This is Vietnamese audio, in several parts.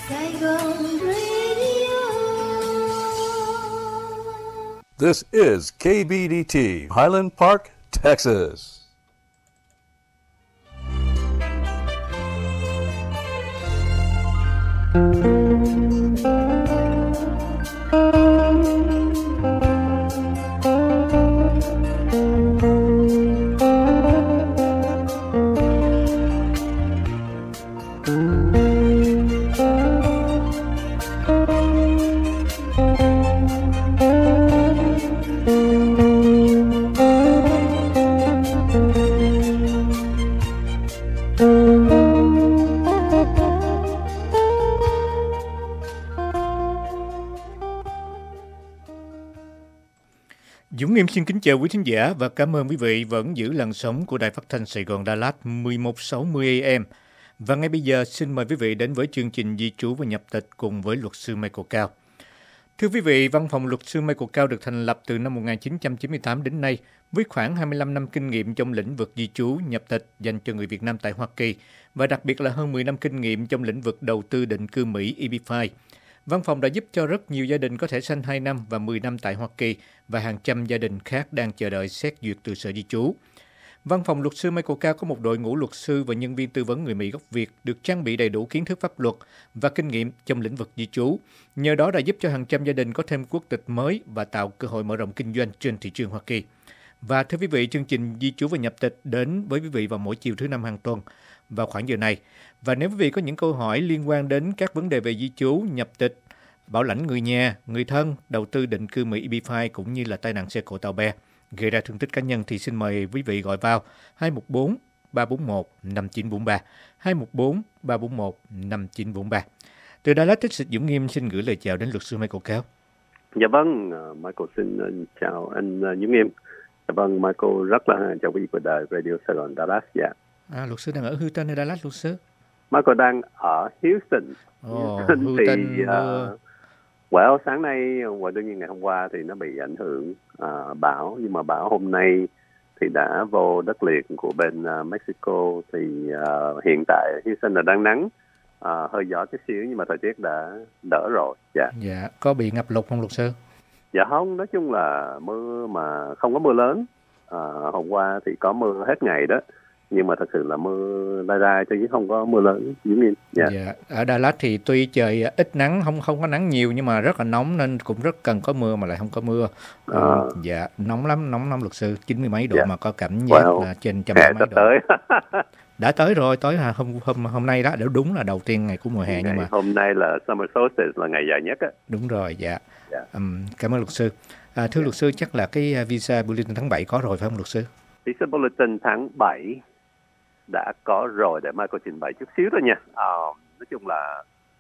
Saigon Radio. This is KBDT, Highland Park, Texas. Dũng Nghiêm xin kính chào quý thính giả và cảm ơn quý vị vẫn giữ làn sóng của Đài Phát thanh Sài Gòn Đà Lạt 1160 AM. Và ngay bây giờ xin mời quý vị đến với chương trình Di trú và nhập tịch cùng với luật sư Michael Cao. Thưa quý vị, văn phòng luật sư Michael Cao được thành lập từ năm 1998 đến nay với khoảng 25 năm kinh nghiệm trong lĩnh vực di trú, nhập tịch dành cho người Việt Nam tại Hoa Kỳ và đặc biệt là hơn 10 năm kinh nghiệm trong lĩnh vực đầu tư định cư Mỹ EB-5. Văn phòng đã giúp cho rất nhiều gia đình có thẻ xanh 2 năm và 10 năm tại Hoa Kỳ và hàng trăm gia đình khác đang chờ đợi xét duyệt từ Sở Di trú. Văn phòng luật sư Michael Cao có một đội ngũ luật sư và nhân viên tư vấn người Mỹ gốc Việt được trang bị đầy đủ kiến thức pháp luật và kinh nghiệm trong lĩnh vực di trú. Nhờ đó đã giúp cho hàng trăm gia đình có thêm quốc tịch mới và tạo cơ hội mở rộng kinh doanh trên thị trường Hoa Kỳ. Và thưa quý vị, chương trình Di trú và nhập tịch đến với quý vị vào mỗi chiều thứ Năm hàng tuần vào khoảng giờ này. Và nếu quý vị có những câu hỏi liên quan đến các vấn đề về di trú, nhập tịch, bảo lãnh người nhà, người thân, đầu tư định cư Mỹ EB-5 cũng như là tai nạn xe cộ tàu bè gây ra thương tích cá nhân thì xin mời quý vị gọi vào 214 341 5943 214 341 5943. Từ Dallas, Texas, Dũng Nghiêm xin gửi lời chào đến luật sư Michael Cao. Dạ vâng, Michael xin chào anh Dũng Nghiêm. Dạ vâng, Michael rất là chào quý vị của đài Radio Sài Gòn Dallas. Dạ. Luật sư đang ở Houston hay Dallas, luật sư? Michael đang ở Houston. Houston thì sáng nay và đương nhiên ngày hôm qua thì nó bị ảnh hưởng bão, nhưng mà bão hôm nay thì đã vô đất liền của bên Mexico. Thì hiện tại Houston là đang nắng, hơi gió chút xíu nhưng mà thời tiết đã đỡ rồi. Dạ, có bị ngập lụt không luật sư? Dạ không, nói chung là mưa mà không có mưa lớn. Hôm qua thì có mưa hết ngày đó, nhưng mà thật sự là mưa lai rai chứ không có mưa lớn. Dạ. Ở Đà Lạt thì tuy trời ít nắng, không có nắng nhiều nhưng mà rất là nóng nên cũng rất cần có mưa mà lại không có mưa. Dạ, nóng lắm luật sư, 90 mấy độ mà có cảm giác là trên 100 mấy độ. Đã tới rồi, hôm nay đó, đúng là đầu tiên ngày của mùa hè nhưng mà hôm nay là summer solstice là ngày dài nhất á. Đúng rồi, dạ. Cảm ơn luật sư. Thưa luật sư, chắc là cái visa bulletin tháng 7 có rồi phải không luật sư? Visa bulletin tháng 7 đã có rồi, để mai cô trình bày chút xíu thôi nha. Nói chung là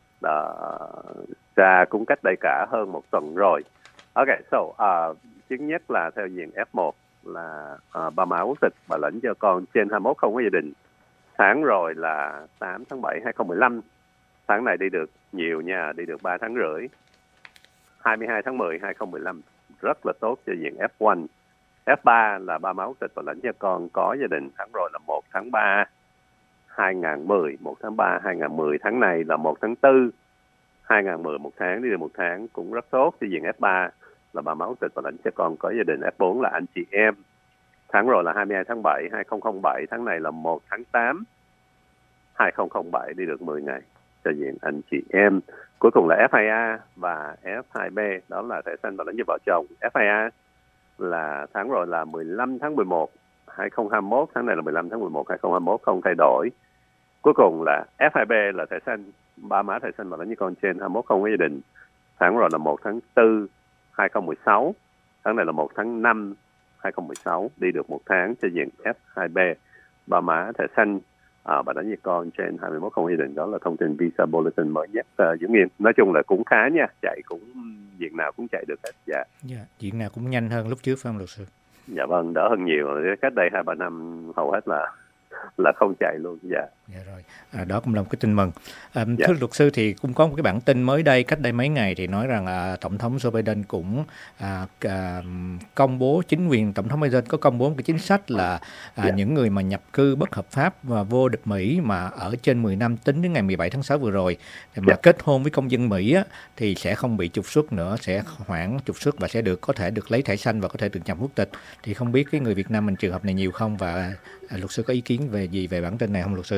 ra cũng cách đây cả hơn một tuần rồi. Ok, thứ nhất là theo diện F1 là bà mã quốc tịch bà lãnh cho con trên 21 không có gia đình. Tháng rồi là 8 tháng 7 2015. Tháng này đi được nhiều nha, đi được 3 tháng rưỡi. 22 tháng 10 2015 rất là tốt cho diện F1. F3 là ba má quốc tịch và lãnh cho con có gia đình. Tháng rồi là 1 tháng 3 2010, 1 tháng 3 2010. Tháng này là 1 tháng 4 2010, một tháng, đi được một tháng cũng rất tốt. Thì diện F3 là ba má quốc tịch và lãnh cho con có gia đình. F4 là anh chị em. Tháng rồi là 22 tháng 7 2007. Tháng này là 1 tháng 8 2007, đi được 10 ngày cho diện anh chị em. Cuối cùng là F2A và F2B, đó là thẻ xanh và lãnh cho vợ chồng. F2A là tháng rồi là 15 tháng 11 2021, tháng này là 15 tháng 11 2021, không thay đổi. Cuối cùng là F2B là thẻ xanh, ba má thẻ xanh và lãnh cho con trên 21 không có gia đình. Tháng rồi là 1 tháng 4 2016, tháng này là 1 tháng 5 2016, đi được một tháng cho diện F2B, ba má thẻ xanh và đánh với con trên 21 không gia đình. Đó là thông tin visa bulletin mới nhất. Dũng Nghiêm, nói chung là cũng khá nha, chạy cũng diện nào cũng chạy được hết. Dạ, diện nào cũng nhanh hơn lúc trước phải không luật sư? Dạ vâng, đỡ hơn nhiều. Cách đây 2-3 năm hầu hết là là không chạy luôn. Dạ. Dạ rồi, đó cũng là một cái tin mừng. Thưa luật sư, thì cũng có một cái bản tin mới đây, cách đây mấy ngày thì nói rằng Tổng thống Joe Biden cũng công bố, chính quyền Tổng thống Biden có công bố một cái chính sách là những người mà nhập cư bất hợp pháp và vô địch Mỹ mà ở trên 10 năm tính đến ngày 17 tháng 6 vừa rồi mà kết hôn với công dân Mỹ á, thì sẽ không bị trục xuất nữa, sẽ hoãn trục xuất và sẽ có thể được lấy thẻ xanh và có thể được nhập quốc tịch. Thì không biết cái người Việt Nam mình trường hợp này nhiều không, và luật sư có ý kiến về bản tin này không luật sư?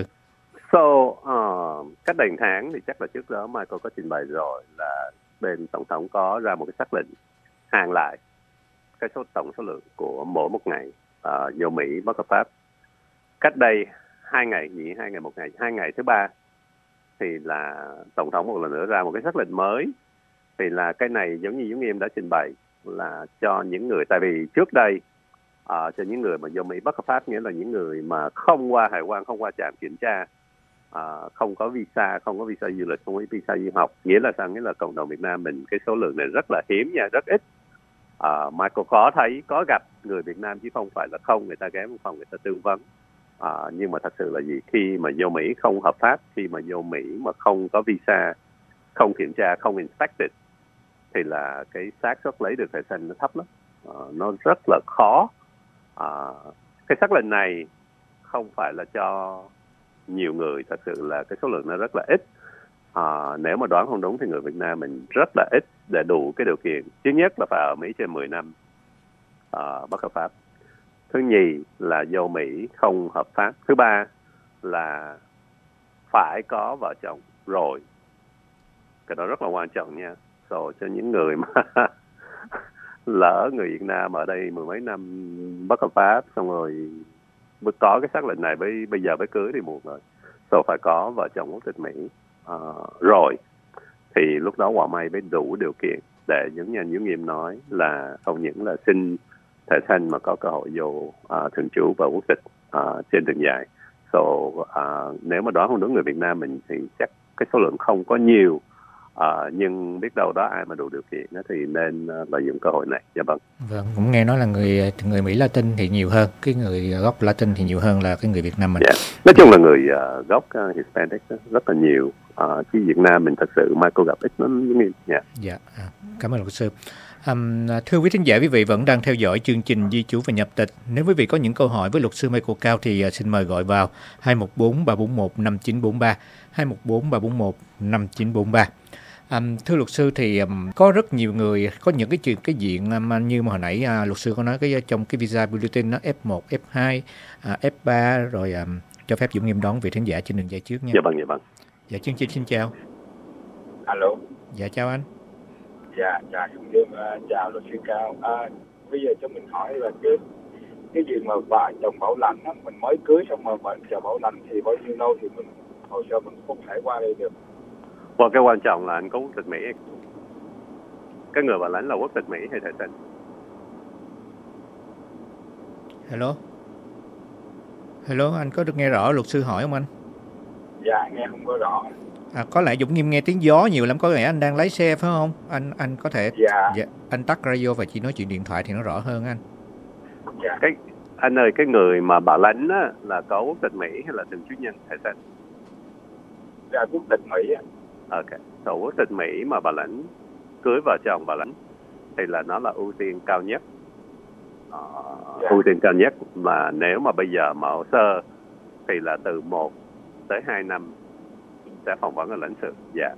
Cách đây 1 tháng thì chắc là trước đó Michael có trình bày rồi là bên tổng thống có ra một cái xác lệnh hàng lại cái tổng số lượng của mỗi một ngày vô Mỹ bất hợp pháp. Cách đây 2 ngày, nghỉ 2 ngày 1 ngày, 2 ngày thứ ba thì là tổng thống một lần nữa ra một cái xác lệnh mới. Thì là cái này giống như em đã trình bày là cho những người, tại vì trước đây cho những người mà vô Mỹ bất hợp pháp, nghĩa là những người mà không qua hải quan, không qua trạm kiểm tra, không có visa du lịch, không có visa du học. Nghĩa là sao? Nghĩa là cộng đồng Việt Nam mình cái số lượng này rất là hiếm nha, rất ít. Michael có gặp người Việt Nam chứ không phải là không, người ta ghé văn phòng người ta tư vấn. Nhưng mà thật sự là gì? Khi mà vô Mỹ không hợp pháp, khi mà vô Mỹ mà không có visa, không kiểm tra, không inspected, thì là cái xác suất lấy được thẻ xanh nó thấp lắm. Nó rất là khó. Cái xác lệnh này không phải là cho nhiều người, thật sự là cái số lượng nó rất là ít. Nếu mà đoán không đúng thì người Việt Nam mình rất là ít để đủ cái điều kiện. Thứ nhất là phải ở Mỹ trên 10 năm bất hợp pháp. Thứ nhì là vô Mỹ không hợp pháp. Thứ ba là phải có vợ chồng rồi. Cái đó rất là quan trọng nha. Rồi cho những người mà lỡ người Việt Nam ở đây 10 mấy năm bất hợp pháp, xong rồi mới có cái xác lệnh này, bây giờ mới cưới thì muộn rồi. Rồi phải có vợ chồng quốc tịch Mỹ rồi thì lúc đó quả may mới đủ điều kiện để giống như em nói là không những là xin thẻ xanh mà có cơ hội vô thường trú và quốc tịch trên đường dài. Nếu mà đoán không đúng người Việt Nam mình thì chắc cái số lượng không có nhiều. Nhưng biết đâu đó ai mà đủ điều kiện đó thì nên lợi dụng cơ hội này. Dạ vâng. Vâng, cũng nghe nói là người Mỹ Latin thì nhiều hơn, cái người gốc Latin thì nhiều hơn là cái người Việt Nam mình. Nói chung là người gốc Hispanic rất là nhiều. Chứ Việt Nam mình thật sự Michael gặp ít lắm. Dạ, cảm ơn luật sư. Thưa quý thính giả, quý vị vẫn đang theo dõi chương trình Di trú và nhập tịch. Nếu quý vị có những câu hỏi với luật sư Michael Cao thì xin mời gọi vào 214-341-5943, 214-341-5943. Thưa luật sư, thì có rất nhiều người có những cái diện như mà hồi nãy luật sư có nói trong cái visa bulletin nó F1, F2, F3 rồi cho phép Dũng Nghiêm đón vị thính giả trên đường dây trước nha. Dạ vâng. Dạ, chương trình xin chào. Alo. Dạ, chào anh. Dạ, Dũng Nghiêm chào luật sư Cao. Bây giờ cho mình hỏi là cái gì mà vợ chồng bảo lãnh á, mình mới cưới xong mà vợ chồng bảo lãnh thì bao nhiêu lâu thì mình hồ sơ mình không thể qua đây được. Cái quan trọng là anh có quốc tịch Mỹ. Cái người bảo lãnh là quốc tịch Mỹ hay thẻ xanh? Hello, anh có được nghe rõ luật sư hỏi không anh? Dạ, nghe không có rõ. Có lẽ Dũng Nghiêm nghe tiếng gió nhiều lắm, có lẽ anh đang lái xe phải không? Anh có thể anh tắt radio và chỉ nói chuyện điện thoại thì nó rõ hơn anh. Dạ. Anh ơi, cái người mà bảo lãnh á, là có quốc tịch Mỹ hay là thường trú nhân thẻ xanh? Dạ, quốc tịch Mỹ á. Ok, quốc tịch Mỹ mà bảo lãnh, cưới vợ chồng bảo lãnh thì là nó là ưu tiên cao nhất. Ưu tiên cao nhất mà nếu mà bây giờ mở hồ sơ thì là từ 1 tới 2 năm sẽ phỏng vấn ở lãnh sự. Dạ.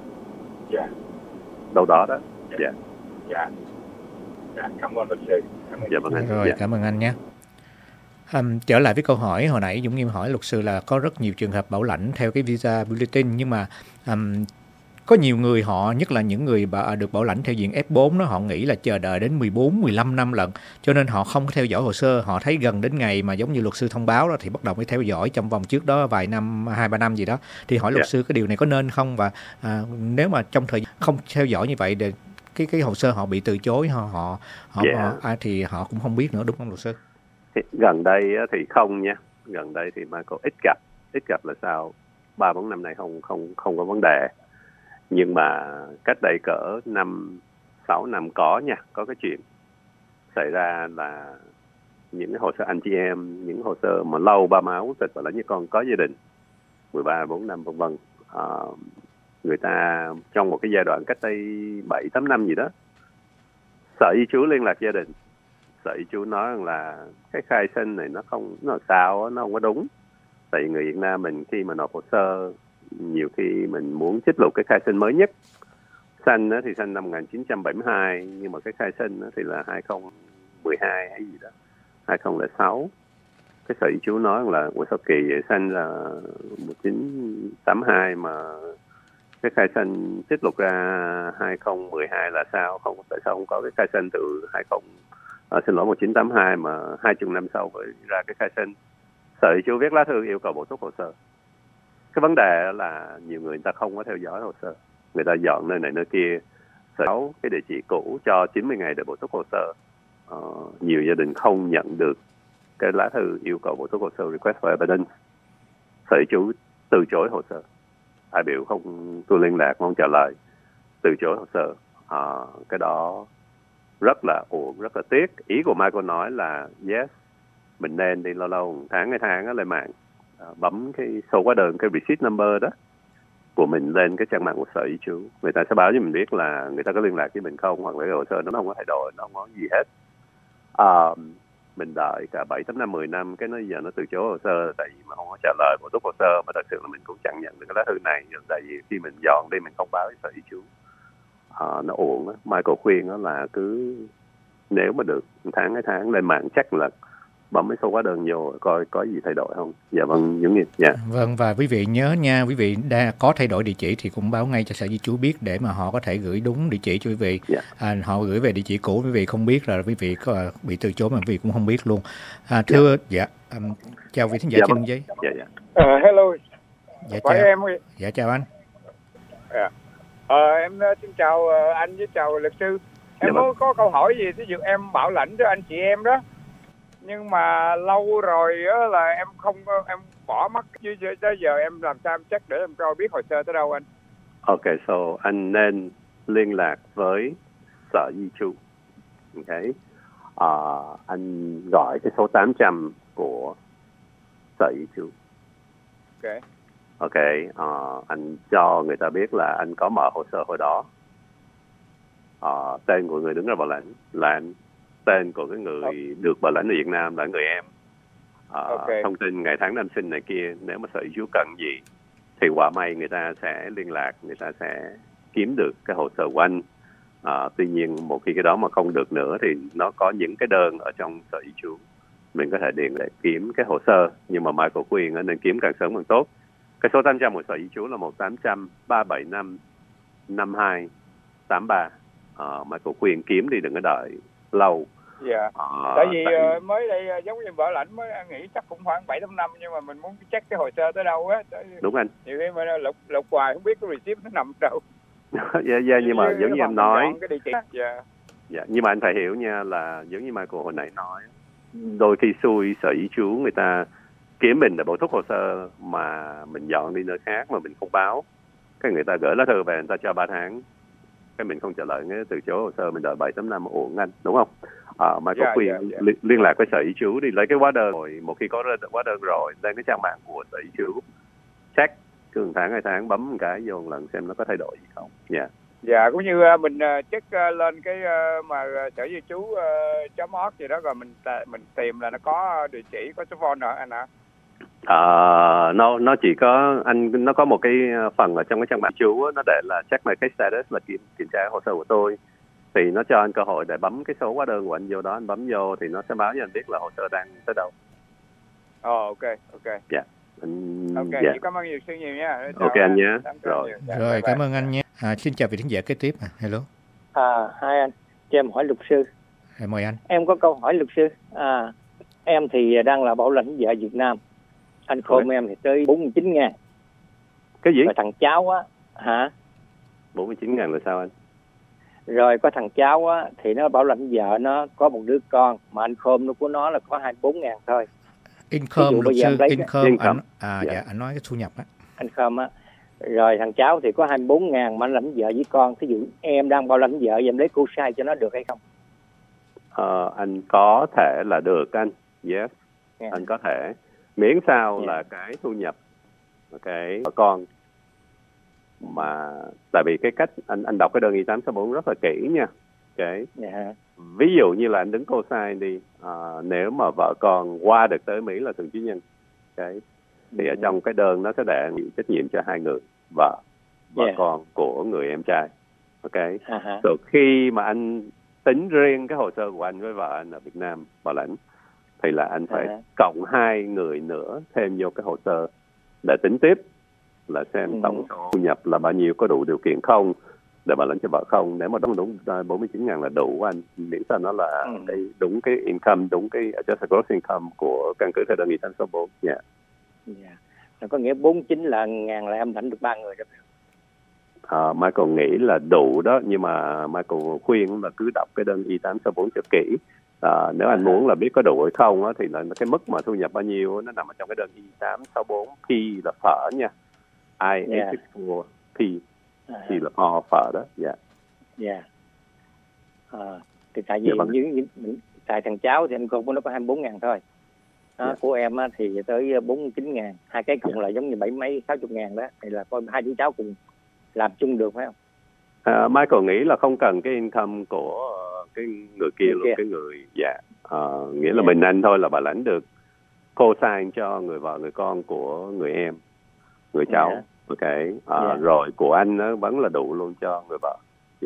Đâu đó đó. Dạ, cảm ơn luật sư. Dạ vâng anh. Rồi, cảm ơn anh nhé. Trở lại với câu hỏi hồi nãy Dũng Nghiêm hỏi luật sư là có rất nhiều trường hợp bảo lãnh theo cái visa bulletin, nhưng mà có nhiều người họ, nhất là những người được bảo lãnh theo diện F4 đó, họ nghĩ là chờ đợi đến 14-15 năm lận, cho nên họ không có theo dõi hồ sơ. Họ thấy gần đến ngày mà giống như luật sư thông báo đó thì bắt đầu mới theo dõi trong vòng trước đó vài năm, 2-3 năm gì đó. Thì hỏi luật sư cái điều này có nên không, và nếu mà trong thời gian không theo dõi như vậy để cái hồ sơ họ bị từ chối, thì họ cũng không biết nữa, đúng không luật sư? Gần đây thì không nha. Gần đây thì Michael ít gặp là sao? 3-4 năm nay không có vấn đề. Nhưng mà cách đây cỡ 5-6 năm có nha, có cái chuyện xảy ra là những cái hồ sơ anh chị em, những hồ sơ mà lâu ba má quốc tịch và lãnh với con có gia đình 13, 4 năm vân vân. Người ta trong một cái giai đoạn cách đây 7-8 năm gì đó, Sở Di trú liên lạc gia đình. Sở Di trú nói rằng là cái khai sinh này nó sao, nó không có đúng. Tại vì người Việt Nam mình khi mà nộp hồ sơ, nhiều khi mình muốn trích lục cái khai sinh mới nhất. Sanh thì sanh năm 1972, nhưng mà cái khai sinh thì là 2012 hay gì đó, 2006. Cái Sở Di trú nói là sao kỳ vậy, sanh là 1982 mà cái khai sinh trích lục ra 2012 là sao? Tại sao không có cái khai sinh từ 1982 mà 20 năm sau mới ra cái khai sinh? Sở Di trú viết lá thư yêu cầu bổ túc hồ sơ. Cái vấn đề là nhiều người ta không có theo dõi hồ sơ, người ta dọn nơi này nơi kia, báo cái địa chỉ cũ cho 90 ngày để bổ túc hồ sơ. Nhiều gia đình không nhận được cái lá thư yêu cầu bổ túc hồ sơ, request for evidence. Sở Di trú từ chối hồ sơ. Đại biểu không, tôi liên lạc không trả lời, từ chối hồ sơ. Cái đó rất là uổng, rất là tiếc. Ý của Michael nói là yes, mình nên đi lâu lâu tháng 2 tháng lên mạng, bấm cái số hóa đơn, cái receipt number đó của mình lên cái trang mạng của Sở Di trú. Người ta sẽ báo cho mình biết là người ta có liên lạc với mình không, hoặc là cái hồ sơ nó không có thay đổi, nó không có gì hết. Mình đợi cả 7-8 năm, 10 năm, cái nó giờ nó từ chối hồ sơ tại vì mà không có trả lời bổ túc hồ sơ, mà thật sự là mình cũng chẳng nhận được cái lá thư này. Tại vì khi mình dọn đi mình không báo với Sở Di trú, nó uổng á. Michael khuyên đó là cứ nếu mà được 1 tháng 2 tháng lên mạng chắc là bấm mấy số hóa đơn vô coi có gì thay đổi không. Dạ vâng, Dũng Nghiệp. Dạ. Vâng, và quý vị nhớ nha, quý vị đã có thay đổi địa chỉ thì cũng báo ngay cho Sở Di trú biết để mà họ có thể gửi đúng địa chỉ cho quý vị. Dạ. Họ gửi về địa chỉ cũ quý vị không biết là quý vị có bị từ chối mà quý vị cũng không biết luôn. Thưa chào vị thính giả trên giấy. Dạ. Hello. Dạ Phải chào. em. Dạ chào anh. Em xin chào anh với chào luật sư. Em Dạ vâng. có câu hỏi gì, ví dụ em bảo lãnh cho anh chị em đó, nhưng mà lâu rồi á là em bỏ mất, chứ tới giờ em làm sao em check để em coi biết hồ sơ tới đâu anh? Ok, so anh nên liên lạc với Sở Di trú. Ok. Anh gọi cái số 800 của Sở Di trú. Ok. Anh cho người ta biết là anh có mở hồ sơ hồi đó. Tên của người đứng ra bảo lãnh là anh. Tên của cái người được bảo lãnh ở Việt Nam là người em. Thông tin ngày tháng năm sinh này kia, nếu mà Sở Di trú cần gì thì quả may người ta sẽ liên lạc, người ta sẽ kiếm được cái hồ sơ của anh. Tuy nhiên một khi cái đó mà không được nữa thì nó có những cái đơn ở trong Sở Di trú, mình có thể điền để kiếm cái hồ sơ. Nhưng mà Michael khuyên nên kiếm càng sớm càng tốt. Cái số 800 của Sở Di trú là 1-800-375-5283. Michael khuyên kiếm đi, đừng có đợi lâu. Dạ. Tại vì mới đây giống như bảo lãnh mới nghĩ chắc cũng khoảng 7-8 năm, nhưng mà mình muốn check cái hồ sơ tới đâu á. Đúng anh. Nhiều khi mà lục hoài không biết cái receipt nó nằm đâu. Dạ, nhưng mà giống như em nói. Dạ, nhưng mà anh phải hiểu nha, là giống như Michael hồi nãy nói, đôi khi xui Sở Di trú người ta kiếm mình để bổ túc hồ sơ mà mình dọn đi nơi khác mà mình không báo. Cái người ta gửi lá thư về, người ta cho 3 tháng. Cái mình không trả lời, cái từ chối hồ sơ mình đợi 7-8 năm uổng anh, đúng không? Mà có khuyên liên lạc với Sở Di trú đi, lấy cái hóa đơn rồi, một khi có hóa đơn rồi lên cái trang mạng của Sở Di trú, check cứ 1 tháng 2 tháng bấm một cái vô một lần xem nó có thay đổi gì không. Dạ, cũng như mình check lên cái mà Sở Di trú .org gì đó, rồi mình tìm là nó có địa chỉ, có số phone nữa anh ạ. Nó chỉ có nó có một cái phần ở trong cái trang mạng chú, nó để là check my case status, là kiểm tra hồ sơ của tôi, thì nó cho anh cơ hội để bấm cái số hóa đơn của anh vô đó, anh bấm vô thì nó sẽ báo cho anh biết là hồ sơ đang tới đâu. Ok. Dạ. Dạ. Cảm ơn luật sư nhiều nha. Ok anh nhé. Rồi cảm ơn anh nhé. Xin chào vị thính giả kế tiếp. Hello. Hai anh, cho em hỏi luật sư. Mời anh. Em có câu hỏi luật sư. Em thì đang là bảo lãnh vợ Việt Nam. Anh khôn em thì tới 49.000. Cái gì? Rồi thằng cháu á, hả? 49.000 là sao anh? Rồi có thằng cháu á thì nó bảo lãnh vợ nó có một đứa con, mà anh khôn của nó là có 24.000 thôi. Income, luật sư, income. Dạ, anh nói cái thu nhập á. Anh khôn á. Rồi thằng cháu thì có 24.000 mà anh lãnh vợ với con. Thí dụ em đang bảo lãnh vợ, em lấy cô sai cho nó được hay không? Anh có thể là được anh. Yes, anh có thể. Miễn sao là cái thu nhập cái con mà tại vì cái cách anh đọc cái đơn I-864 rất là kỹ nha. Ví dụ như là anh đứng co-sign đi, nếu mà vợ con qua được tới Mỹ là thường trú nhân, thì ở trong cái đơn nó sẽ đề nghị trách nhiệm cho hai người, vợ con của người em trai. Rồi khi mà anh tính riêng cái hồ sơ của anh với vợ anh ở Việt Nam bảo lãnh thì là anh phải cộng 2 người nữa thêm vô cái hồ sơ để tính tiếp là xem tổng số thu nhập là bao nhiêu, có đủ điều kiện không để bảo lãnh cho vợ không. Nếu mà đúng 49.000 là đủ anh, miễn sao nó là đúng cái income, đúng cái adjusted gross income của căn cứ theo đơn nghị 864. Có nghĩa 49.000 là em lãnh được 3 người đó. Michael nghĩ là đủ đó, nhưng mà Michael khuyên là cứ đọc cái đơn I-864 cho kỹ. Nếu anh muốn là biết có đủ hay không á, thì là cái mức mà thu nhập bao nhiêu nó nằm ở trong cái đơn I-864P là phở nha. I-864P thì là phở đó. Thì tại vì tại thằng cháu thì anh con nó có 24.000 thôi. Của em á, thì tới 49.000, hai cái cộng lại giống như 60.000 đó, thì là coi hai đứa cháu cùng làm chung được phải không? Michael nghĩ là không cần cái income của cái người kia luôn, cái người nghĩa là mình anh thôi là bà lãnh được co-sign cho người vợ người con của người em, người cháu. Rồi của anh nó vẫn là đủ luôn cho người vợ.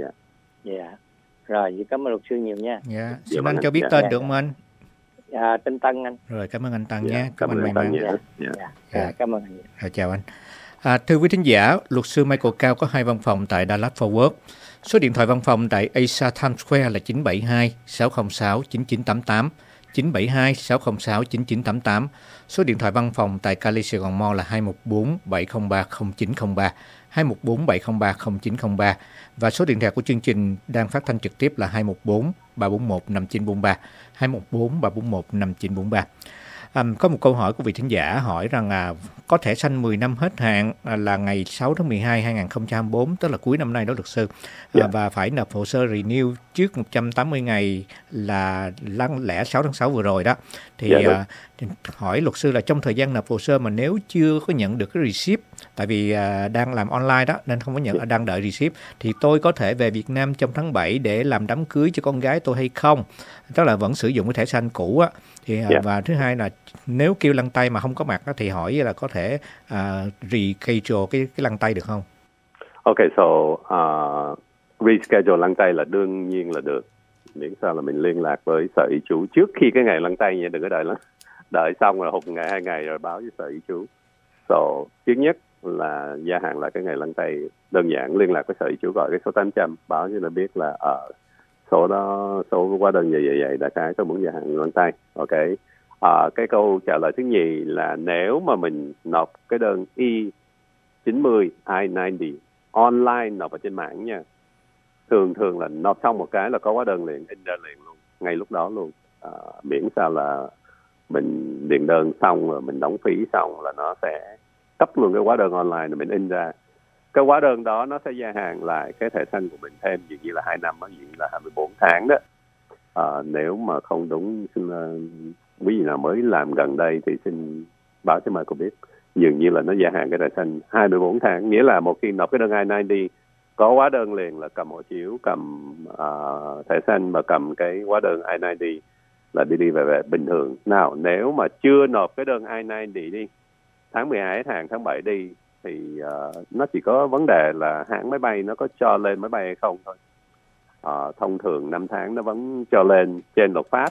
Rồi, vậy cảm ơn luật sư nhiều nha. Xin anh cho biết tên được không anh? Tên Tân anh. Rồi, cảm ơn anh Tân nhé. Cảm ơn anh Tân nhé. Cảm ơn anh. Chào anh. Thưa quý thính giả, luật sư Michael Cao có 2 văn phòng tại Dallas Fort Worth. Số điện thoại văn phòng tại Asia Times Square là 972-606-9988, 972-606-9988. Số điện thoại văn phòng tại Cali Sài Gòn Mall là 214-703-0903, 214-703-0903. Và số điện thoại của chương trình đang phát thanh trực tiếp là 214-341-5943, 214-341-5943. Có một câu hỏi của vị thính giả hỏi rằng có thẻ xanh 10 năm hết hạn là ngày 6 tháng 12 2024, tức là cuối năm nay đó luật sư, và phải nộp hồ sơ renew trước 180 ngày là lăng lẻ 6 tháng 6 vừa rồi đó. Thì hỏi luật sư là trong thời gian nộp hồ sơ mà nếu chưa có nhận được cái receipt, tại vì đang làm online đó nên không có nhận, đang đợi receipt, thì tôi có thể về Việt Nam trong tháng 7 để làm đám cưới cho con gái tôi hay không? Tức là vẫn sử dụng cái thẻ xanh cũ á. Thì và thứ hai là nếu kêu lăn tay mà không có mặt á, thì hỏi là có thể reschedule cái lăn tay được không? Reschedule lăn tay là đương nhiên là được, miễn sao là mình liên lạc với sở y chú trước khi cái ngày lăn tay nha, đừng có đợi lắm. Đợi xong rồi 1 ngày 2 ngày rồi báo với sở y chú. Thứ nhất là gia hạn lại cái ngày lăn tay, đơn giản liên lạc với sở y chú, gọi cái số 800 báo cho nó biết là số đó, số hóa đơn vậy đại khái tôi muốn gia hạn lăn tay. Cái câu trả lời thứ nhì là nếu mà mình nộp cái đơn I-90 I-90 online, nộp ở trên mạng nha, thường là nộp xong một cái là có hóa đơn liền, in ra liền luôn, ngay lúc đó luôn. Miễn sao là mình điền đơn xong rồi mình đóng phí xong là nó sẽ cấp luôn cái hóa đơn online rồi mình in ra. Cái hóa đơn đó nó sẽ gia hạn lại cái thẻ xanh của mình thêm dường như là 2 năm, dường như là 24 tháng đó. Nếu mà không đúng, xin quý vị nào mới làm gần đây thì xin báo cho Michael biết. Dường như là nó gia hạn cái thẻ xanh 24 tháng, nghĩa là một khi nộp cái đơn I-90 có hóa đơn liền là cầm hộ chiếu, cầm thẻ xanh và cầm cái hóa đơn I-90 là đi về bình thường. Nào, nếu mà chưa nộp cái đơn I-90 đi, tháng 12 hết hạn, tháng 7 đi, thì nó chỉ có vấn đề là hãng máy bay nó có cho lên máy bay hay không thôi. Thông thường 5 tháng nó vẫn cho lên, trên luật pháp,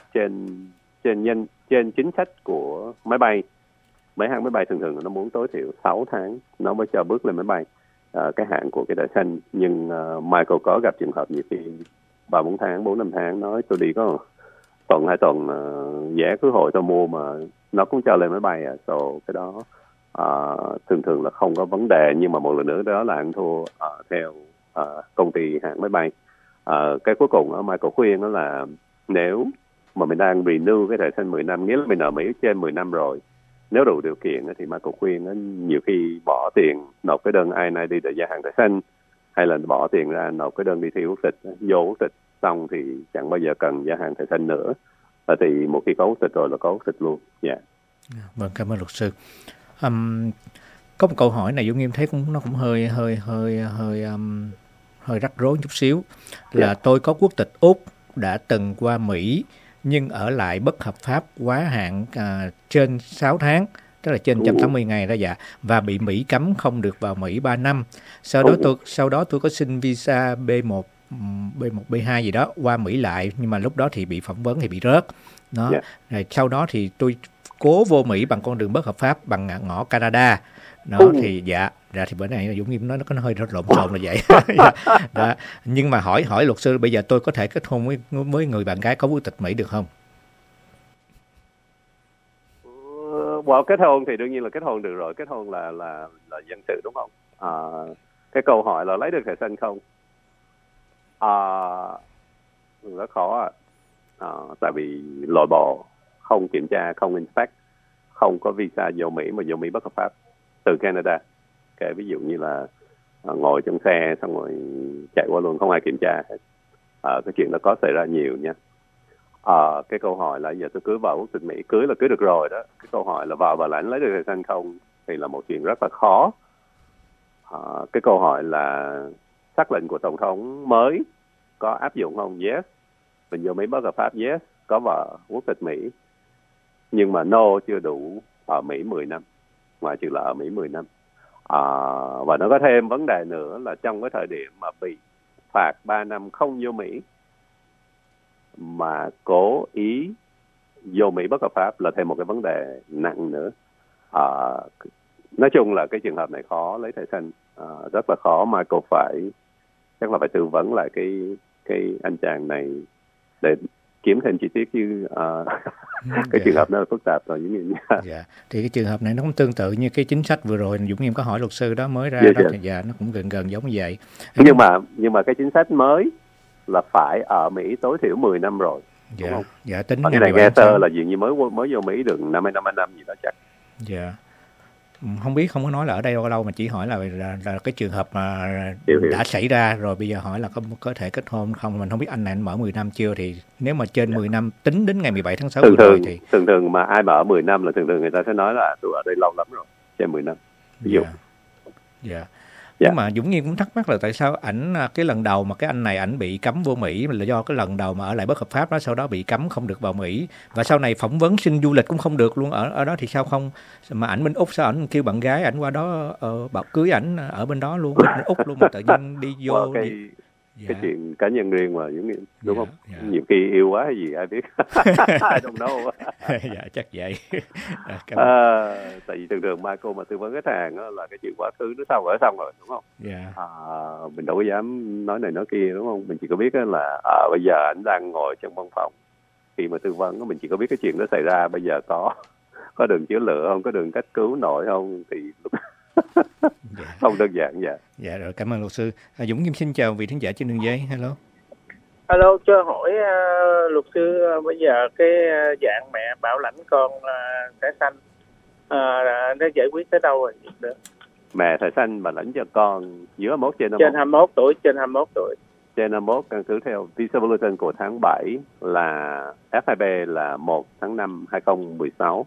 trên chính sách của máy bay. Mấy hãng máy bay thường nó muốn tối thiểu 6 tháng nó mới cho bước lên máy bay cái hạn của cái thẻ xanh. Nhưng Michael có gặp trường hợp nhiều khi 3-4 tháng, 4-5 tháng nói tôi đi có tuần 2 tuần vé khứ hồi tôi mua mà nó cũng cho lên máy bay cái đó thường là không có vấn đề. Nhưng mà một lần nữa đó là anh thua theo công ty hãng máy bay. Cái cuối cùng Michael khuyên đó là nếu mà mình đang renew cái thẻ xanh 10 năm, nghĩa là mình ở Mỹ trên 10 năm rồi, nếu đủ điều kiện thì Michael khuyên nhiều khi bỏ tiền nộp cái đơn I-90 để gia hạn thẻ xanh, hay là bỏ tiền ra nộp cái đơn đi thi quốc tịch, vô quốc tịch xong thì chẳng bao giờ cần gia hạn thẻ xanh nữa. Thì một khi có quốc tịch rồi là có quốc tịch luôn. Dạ. Vâng, cảm ơn luật sư. Có một câu hỏi này Dũng Nghiêm thấy nó cũng hơi rắc rối chút xíu là tôi có quốc tịch Úc, đã từng qua Mỹ nhưng ở lại bất hợp pháp quá hạn trên 6 tháng, tức là trên 180 ngày đó dạ, và bị Mỹ cấm không được vào Mỹ 3 năm. Sau đó tôi có xin visa B1, B2 gì đó qua Mỹ lại, nhưng mà lúc đó thì bị phỏng vấn thì bị rớt. Đó. Rồi sau đó thì tôi cố vô Mỹ bằng con đường bất hợp pháp bằng ngõ Canada. Đó thì dạ thì bữa nay Dũng Nghiêm nói nó hơi lộn xộn là vậy. Đó. Nhưng mà hỏi luật sư bây giờ tôi có thể kết hôn với người bạn gái có quốc tịch Mỹ được không? Kết hôn thì đương nhiên là kết hôn được rồi. Kết hôn là dân sự đúng không? Cái câu hỏi là lấy được thẻ xanh không? Rất khó tại vì nội bộ không kiểm tra, không inspect, không có visa vô Mỹ mà vô Mỹ bất hợp pháp từ Canada. Ví dụ như là ngồi trong xe xong rồi chạy qua luôn, không ai kiểm tra hết. Cái chuyện đó có xảy ra nhiều nha. Cái câu hỏi là giờ tôi cưới vợ quốc tịch Mỹ, cưới là cưới được rồi đó. Cái câu hỏi là vào Bảo lãnh lấy được thẻ xanh không thì là một chuyện rất là khó. Cái câu hỏi là sắc lệnh của tổng thống mới có áp dụng không? Yes. Mình vô Mỹ bất hợp pháp, yes. Có vợ quốc tịch Mỹ, nhưng mà no chưa đủ ở Mỹ 10 năm, ngoài trừ là ở Mỹ 10 năm. Và nó có thêm vấn đề nữa là trong cái thời điểm mà bị phạt 3 năm không vô Mỹ mà cố ý vô Mỹ bất hợp pháp là thêm một cái vấn đề nặng nữa. Nói chung là cái trường hợp này khó lấy thẻ xanh, rất là khó. Michael chắc là phải tư vấn lại cái anh chàng này để kiếm thêm chi tiết chứ cái trường hợp nó là phức tạp rồi Dũng Nghiêm nha. Dạ. Thì cái trường hợp này nó cũng tương tự như cái chính sách vừa rồi Dũng Nghiêm có hỏi luật sư đó mới ra đó. Thì dạ, nó cũng gần giống như vậy. Nhưng mà cái chính sách mới là phải ở Mỹ tối thiểu 10 năm rồi. Dạ. Đúng không? Dạ, tính cái này nghe tơ là dường như mới vô Mỹ được 5 năm gì đó chắc. Dạ. Không biết, không có nói là ở đây bao lâu mà chỉ hỏi là cái trường hợp mà đã xảy ra rồi, bây giờ hỏi là có thể kết hôn không. Mình không biết anh này anh mở 10 năm chưa, thì nếu mà trên 10 năm tính đến ngày 17 tháng 6 rồi thì thường mà ai mà ở 10 năm là thường người ta sẽ nói là tôi ở đây lâu lắm rồi, trên 10 năm ví dụ. Dạ. Nhưng mà Dũng Nghiêm cũng thắc mắc là tại sao cái lần đầu mà cái anh này ảnh bị cấm vô Mỹ là do cái lần đầu mà ở lại bất hợp pháp đó, sau đó bị cấm không được vào Mỹ, và sau này phỏng vấn xin du lịch cũng không được luôn ở đó, thì sao không mà ảnh bên Úc, sao ảnh kêu bạn gái ảnh qua đó bảo cưới ảnh ở bên đó luôn, bên Úc luôn, mà tự nhiên đi vô cái chuyện cá nhân riêng mà Dũng Nghiêm đúng không? Nhiều khi yêu quá hay gì ai biết. I don't know. Dạ chắc vậy. Tại vì thường Michael mà tư vấn khách hàng là cái chuyện quá khứ nó xong rồi đúng không? Mình đâu có dám nói này nói kia đúng không? Mình chỉ có biết là bây giờ anh đang ngồi trong văn phòng, khi mà tư vấn mình chỉ có biết cái chuyện đó xảy ra bây giờ có đường chữa lửa không, có đường cách cứu nổi không, thì không đơn giản vậy. Dạ rồi, cảm ơn luật sư. Dũng Nghiêm xin chào vị khán giả trên đường dây. Hello, cho hỏi luật sư bây giờ cái dạng mẹ bảo lãnh con thẻ xanh nó giải quyết tới đâu rồi được? Mẹ thẻ xanh bảo lãnh cho con dưới 21 trên 21 tuổi. Trên 21 căn cứ theo visa bulletin của tháng 7 là F2B là 1 tháng 5 2016.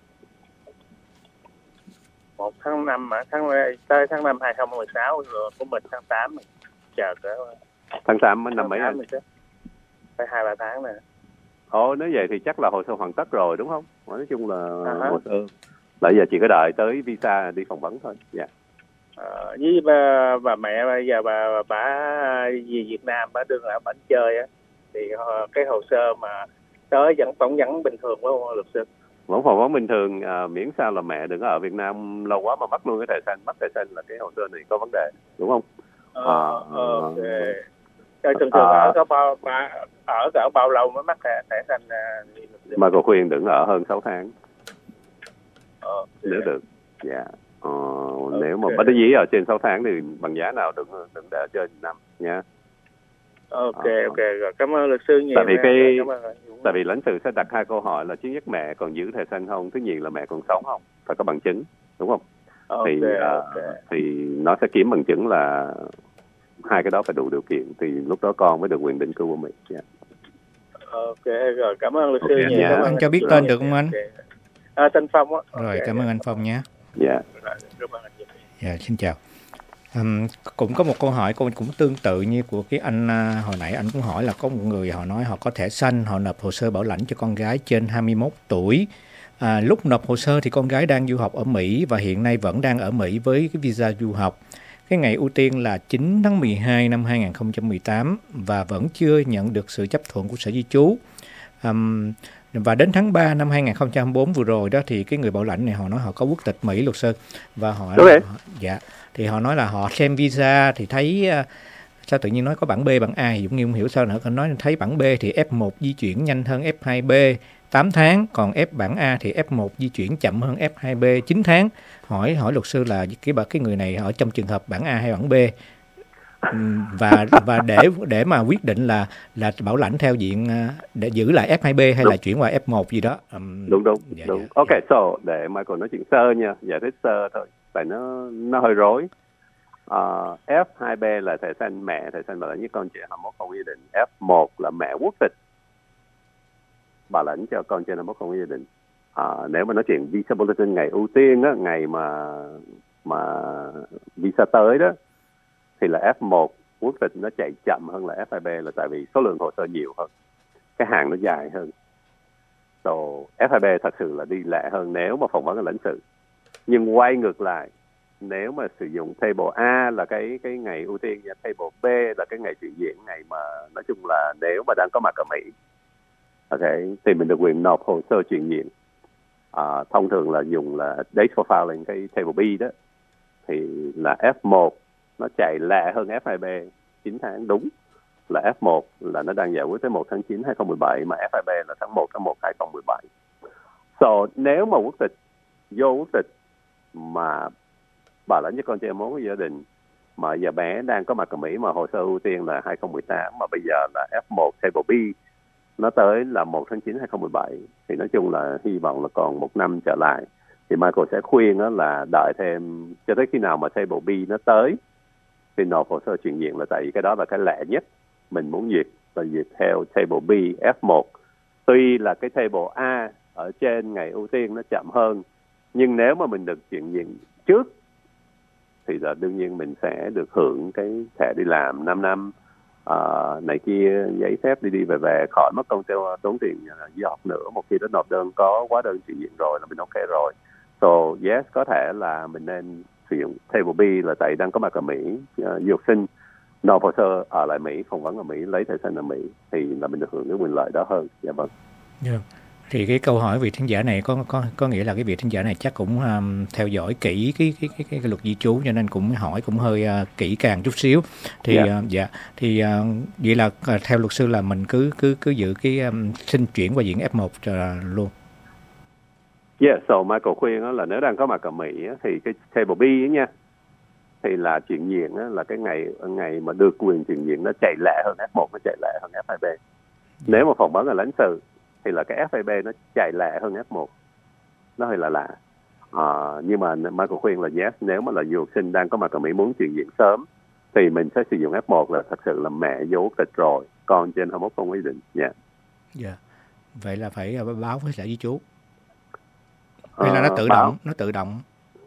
1 tháng 5 tới tháng 5 2016 rồi của mình tháng 8 mình chờ cỡ tháng 8 năm mấy anh? phải 2-3 tháng nè. Nếu vậy thì chắc là hồ sơ hoàn tất rồi đúng không? Nói chung là hồ sơ là giờ chỉ có đợi tới visa đi phỏng vấn thôi. Dạ. Với bà mẹ bây giờ bà về Việt Nam, bà đương ở bển chơi á, thì cái hồ sơ mà tới vẫn phỏng vấn bình thường phải không luật sư? Vẫn phỏng vấn bình thường, miễn sao là mẹ đừng ở Việt Nam lâu quá mà mất luôn cái thẻ xanh. Mất thẻ xanh là cái hồ sơ này có vấn đề đúng không? Ok. Thường ở cỡ bao lâu mới mắc thẻ xanh? Mà cô khuyên đừng ở hơn 6 tháng nếu được. Dạ. Nếu mà bất đắc dĩ ở trên 6 tháng thì bằng giá nào đừng để ở trên năm nha. Ok rồi, cảm ơn luật sư nhiều. Tại vì lãnh sự sẽ đặt 2 câu hỏi là thứ nhất mẹ còn giữ thẻ xanh không, thứ nhì là mẹ còn sống không, phải có bằng chứng đúng không? Thì nó sẽ kiếm bằng chứng là hai cái đó phải đủ điều kiện thì lúc đó con mới được quyền định cư ở Mỹ. Yeah. Ok, rồi cảm ơn luật sư Okay, nhiều. yeah. Anh cho biết tên được không anh? Tên Phong á. Rồi, cảm ơn anh Phong nhé. Dạ. Cảm ơn anh nhiều. Dạ, xin chào. Cũng có một câu hỏi cũng tương tự như của cái anh hồi nãy anh cũng hỏi là có một người họ nói họ có thẻ xanh, họ nộp hồ sơ bảo lãnh cho con gái trên 21 tuổi. Lúc nộp hồ sơ thì con gái đang du học ở Mỹ và hiện nay vẫn đang ở Mỹ với cái visa du học. Cái ngày ưu tiên là 9 tháng 12 năm 2018 và vẫn chưa nhận được sự chấp thuận của Sở Di trú. Và đến tháng 3 năm 2024 vừa rồi đó thì cái người bảo lãnh này họ nói họ có quốc tịch Mỹ, luật sư, và họ dạ thì họ nói là họ xem visa thì thấy sao tự nhiên nói có bản B bản A thì Dũng Nghiêm không hiểu sao nữa, còn nói thấy bản B thì F1 di chuyển nhanh hơn F2B 8 tháng, còn bản A thì F1 di chuyển chậm hơn F2B 9 tháng. Hỏi luật sư là cái người này ở trong trường hợp bản A hay bản B, và để mà quyết định là bảo lãnh theo diện để giữ lại F2B hay là chuyển qua F1 gì đó. Đúng. Dạ. Ok, so để Michael nói chuyện sơ nha, giải thích sơ thôi, tại nó hơi rối. F2B là thẻ xanh mẹ, thẻ xanh bảo lãnh với con trẻ 21 không gia đình. F1 là mẹ quốc tịch bảo lãnh cho con trên 21 không gia đình. Nếu mà nói chuyện visa bulletin ngày ưu tiên á, ngày mà visa tới đó thì là F1 quốc tịch nó chạy chậm hơn là F2B, là tại vì số lượng hồ sơ nhiều hơn, cái hàng nó dài hơn. So F2B thật sự là đi lẹ hơn nếu mà phỏng vấn ở lãnh sự. Nhưng quay ngược lại, nếu mà sử dụng table A là cái ngày ưu tiên và table B là cái ngày chuyển diện, ngày mà nói chung là nếu mà đang có mặt ở Mỹ, thì mình được quyền nộp hồ sơ chuyển diện. Thông thường là dùng là date for filing, cái table B đó, thì là F1 nó chạy lẹ hơn F2B 9 tháng, đúng là F1 là nó đang giải quyết tới 1 tháng 9 2017, mà F2B là tháng 1 2017. So nếu mà quốc tịch mà bảo lãnh với con trai mốt của gia đình mà giờ bé đang có mặt ở Mỹ mà hồ sơ ưu tiên là 2018 mà bây giờ là F1 table B nó tới là 1 tháng 9 2017, thì nói chung là hy vọng là còn 1 năm trở lại, thì Michael sẽ khuyên đó là đợi thêm cho tới khi nào mà table B nó tới thì nộp hồ sơ chuyển diện, là tại vì cái đó là cái lẹ nhất. Mình muốn duyệt là duyệt theo table B F1. Tuy là cái table A ở trên ngày ưu tiên nó chậm hơn, nhưng nếu mà mình được chuyển diện trước thì là đương nhiên mình sẽ được hưởng cái thẻ đi làm 5 năm này kia, giấy phép đi về, khỏi mất công tốn tiền du học nữa. Một khi đã nộp đơn có hóa đơn chuyển diện rồi là mình ok rồi. So yes, có thể là mình nên sử dụng table B là tại đang có mặt ở Mỹ, du học sinh nộp hồ sơ ở lại Mỹ, phỏng vấn ở Mỹ, lấy thẻ xanh ở Mỹ thì là mình được hưởng cái quyền lợi đó hơn. Dạ vâng. Yeah. Thì cái câu hỏi vị thính giả này có nghĩa là cái vị thính giả này chắc cũng theo dõi kỹ cái luật di trú, cho nên cũng hỏi cũng hơi kỹ càng chút xíu. Thì vậy là theo luật sư là mình cứ giữ cái xin chuyển qua diện F1 luôn. Yeah, so Michael khuyên là nếu đang có mặt ở Mỹ thì cái table B ấy nha, thì là chuyển diện là cái ngày mà được quyền chuyển diện nó chạy lẹ hơn F1, nó chạy lẹ hơn F2B. Nếu mà phỏng vấn ở lãnh sự thì là cái F2B nó chạy lẹ hơn F1, nó hơi lạ. Nhưng mà Michael khuyên là yes, nếu mà là du học sinh đang có mặt ở Mỹ muốn chuyển diện sớm thì mình sẽ sử dụng F1 là thật sự là mẹ vô quốc tịch rồi, con trên 21 không ý định. Dạ. Vậy là phải báo với Sở Di trú. Hay là nó tự động?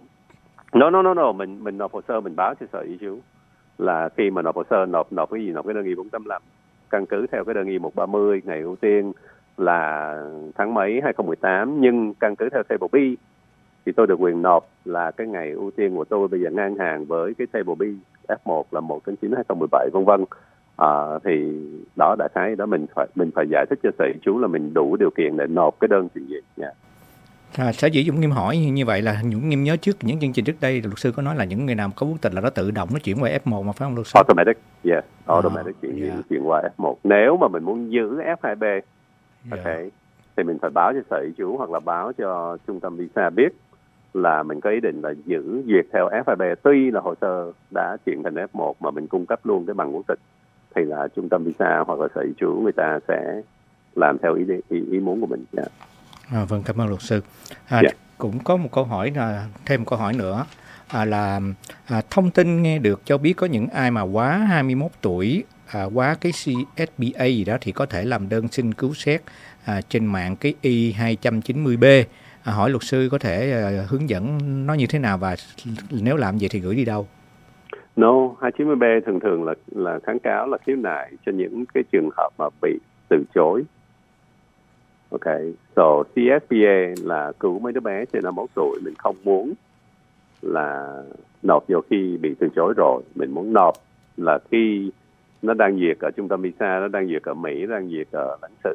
No, mình nộp hồ sơ mình báo cho Sở Di trú là khi mà nộp hồ sơ nộp cái gì, nộp cái đơn y 485 căn cứ theo cái đơn y 130, ngày ưu tiên là tháng mấy 2018, nhưng căn cứ theo table B thì tôi được quyền nộp là cái ngày ưu tiên của tôi bây giờ ngang hàng với cái table B F1 là 1 tháng 9 2017 vân vân. Thì đó đại khái đó mình phải giải thích cho Sở Di trú là mình đủ điều kiện để nộp cái đơn chuyển diện nha. Sở dĩ Dũng Nghiêm hỏi như vậy là Dũng Nghiêm nhớ trước những chương trình trước đây luật sư có nói là những người nào có quốc tịch là nó tự động nó chuyển qua F1 mà phải không luật sư? Automatic, yes, automatic chuyển qua F1. Nếu mà mình muốn giữ F2B, thì mình phải báo cho Sở Di trú hoặc là báo cho trung tâm visa biết là mình có ý định là giữ duyệt theo F2B. Tuy là hồ sơ đã chuyển thành F1 mà mình cung cấp luôn cái bằng quốc tịch thì là trung tâm visa hoặc là Sở Di trú người ta sẽ làm theo ý muốn của mình. Vâng, cảm ơn luật sư. Cũng có một câu hỏi thêm một câu hỏi nữa. thông tin nghe được cho biết có những ai mà quá 21 tuổi, quá cái CSBA gì đó thì có thể làm đơn xin cứu xét trên mạng cái I-290B. Hỏi luật sư có thể hướng dẫn nó như thế nào và nếu làm vậy thì gửi đi đâu? No, 290B thường là kháng cáo, là khiếu nại cho những cái trường hợp mà bị từ chối. Ok, so CSBA là cứu mấy đứa bé trên 51 tuổi, mình không muốn là nộp vô khi bị từ chối rồi. Mình muốn nộp là khi nó đang duyệt ở trung tâm visa, nó đang duyệt ở Mỹ, đang duyệt ở lãnh sự.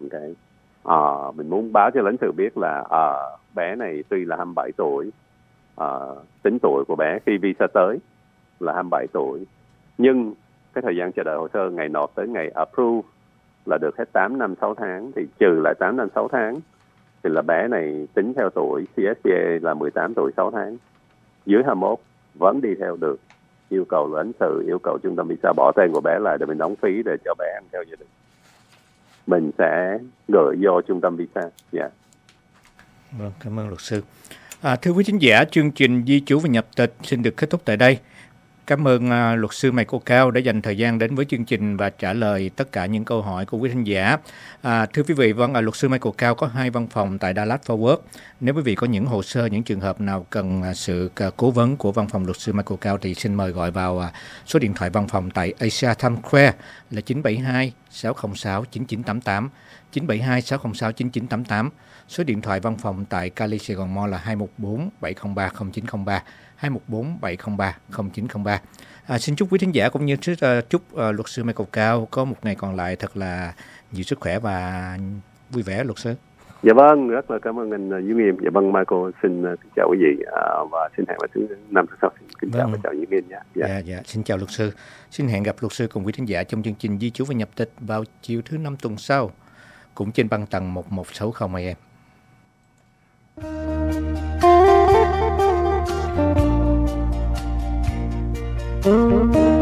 Ok, mình muốn báo cho lãnh sự biết là bé này tuy là 27 tuổi, tính tuổi của bé khi visa tới là 27 tuổi, nhưng cái thời gian chờ đợi hồ sơ ngày nộp tới ngày approve là được hết 8 năm 6 tháng, thì trừ lại 8 năm 6 tháng thì là bé này tính theo tuổi CSBA là 18 tuổi 6 tháng. Dưới 21 vẫn đi theo được. Yêu cầu lãnh sự, yêu cầu trung tâm visa bỏ tên của bé lại để mình đóng phí để cho bé ăn theo gia đình. Mình sẽ gửi vô trung tâm visa. Yeah. Vâng, cảm ơn luật sư. Thưa quý thính giả, chương trình Di trú và nhập tịch xin được kết thúc tại đây. Cảm ơn luật sư Michael Cao đã dành thời gian đến với chương trình và trả lời tất cả những câu hỏi của quý thính giả. Thưa quý vị, luật sư Michael Cao có 2 văn phòng tại Dallas Fort Worth. Nếu quý vị có những hồ sơ, những trường hợp nào cần sự cố vấn của văn phòng luật sư Michael Cao thì xin mời gọi vào số điện thoại văn phòng tại Asia Times Square là 972 606 9988, 972 606 9988. Số điện thoại văn phòng tại Cali Sài Gòn Mall là 214 703 0903, 214 703 0903. Xin chúc quý thính giả cũng như chúc luật sư Michael Cao có một ngày còn lại thật là nhiều sức khỏe và vui vẻ, luật sư. Dạ vâng, rất là cảm ơn anh Duy Nghiêm. Dạ vâng, Michael xin chào quý vị và xin hẹn vào thứ năm sau. Xin chào và chào Duy Nghiêm nhé. Dạ, xin chào luật sư. Xin hẹn gặp luật sư cùng quý thính giả trong chương trình Di trú và nhập tịch vào chiều thứ 5 tuần sau, cũng trên băng tần 1160 AM. Thank you.